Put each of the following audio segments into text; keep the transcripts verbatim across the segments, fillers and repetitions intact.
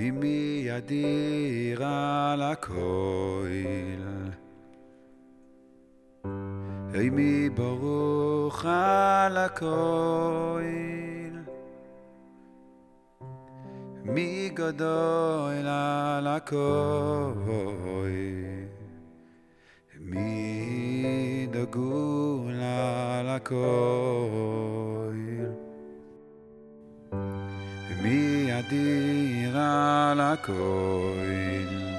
אמי ידיר על הכויל, אמי ברוך על הכויל, מי גדול על הכויל, מי דגול על הכויל, מי ידיר על הכויל,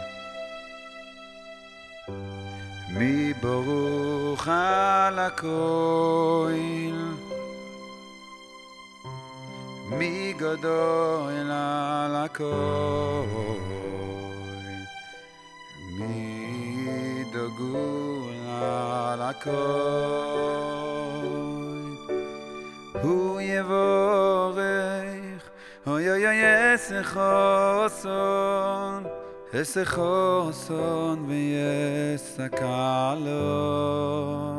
מי ברוך על הכויל, מי גדול על הכויל, מי דגול על הכויל. הוא יבורך, אוי אוי אוי ישחוסון, ישחוסון וישקע לו.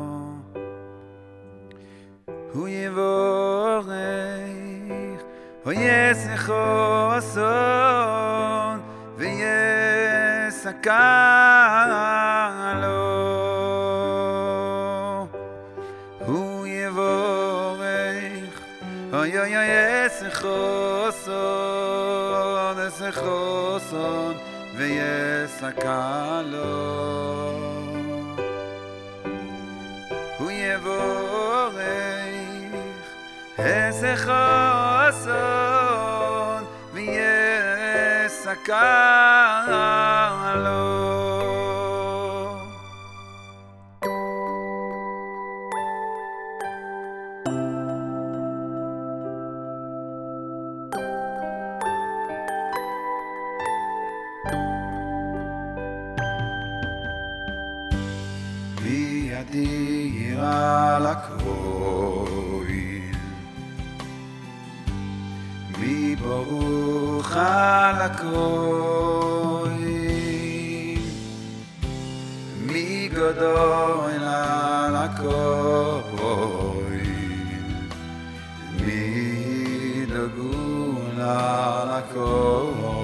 הוא יבורך, אוי ישחוסון וישקע לו. הוא יבורך, אוי אוי אוי ישחוסון, ישחוסון וישקע לו. הוא יבורך, ישחוסון וישקע לו. מי ידיר על הכויל, מי ברוך על הכויל, מי גדול על הכויל, מי דגול על הכויל.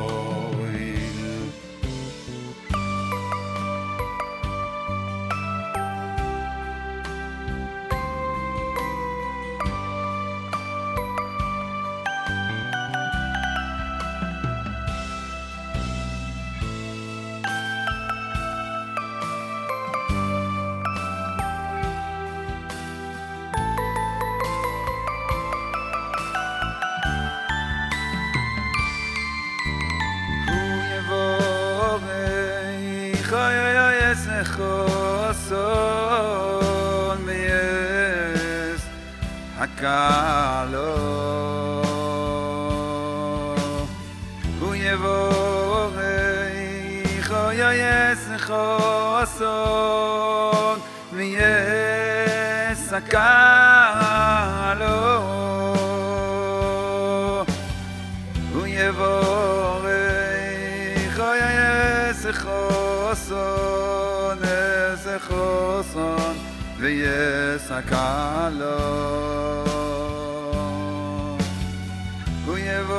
אוי אוי אוי ישחוסון וישקע לו. הוא יבורך, אוי אוי ישחוסון וישקע לו. הוא יבורך, אוי אוי ישחוסון, ישחוסון וישקע לו. הוא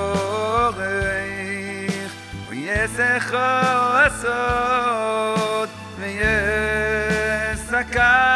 יבורך, ישחוסון וישקע